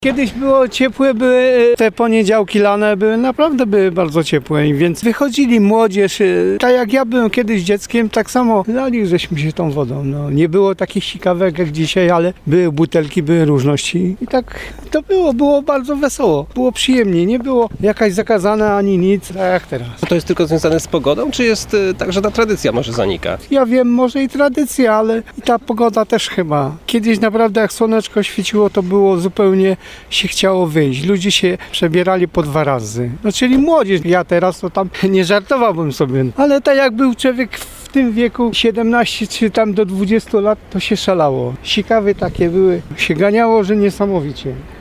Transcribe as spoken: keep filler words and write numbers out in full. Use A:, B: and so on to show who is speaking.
A: Kiedyś było ciepłe, były te poniedziałki lane, były naprawdę były bardzo ciepłe, więc wychodzili młodzież, tak jak ja byłem kiedyś dzieckiem, tak samo lali żeśmy się tą wodą. No, nie było takich sikawek jak dzisiaj, ale były butelki, były różności i tak to było, było bardzo wesoło, było przyjemnie, nie było jakaś zakazane ani nic, tak jak teraz.
B: To jest tylko związane z pogodą, czy jest y, tak, że ta tradycja może zanika?
A: Ja wiem, może i tradycja, ale i ta pogoda też chyba. Kiedyś naprawdę jak słoneczko świeciło, to było zupełnie się chciało wyjść. Ludzie się przebierali po dwa razy. No czyli młodzież. Ja teraz to tam nie żartowałbym sobie. Ale tak jak był człowiek w tym wieku siedemnaście czy tam do dwudziestu lat, to się szalało. Sikawy takie były. Się ganiało, że niesamowicie.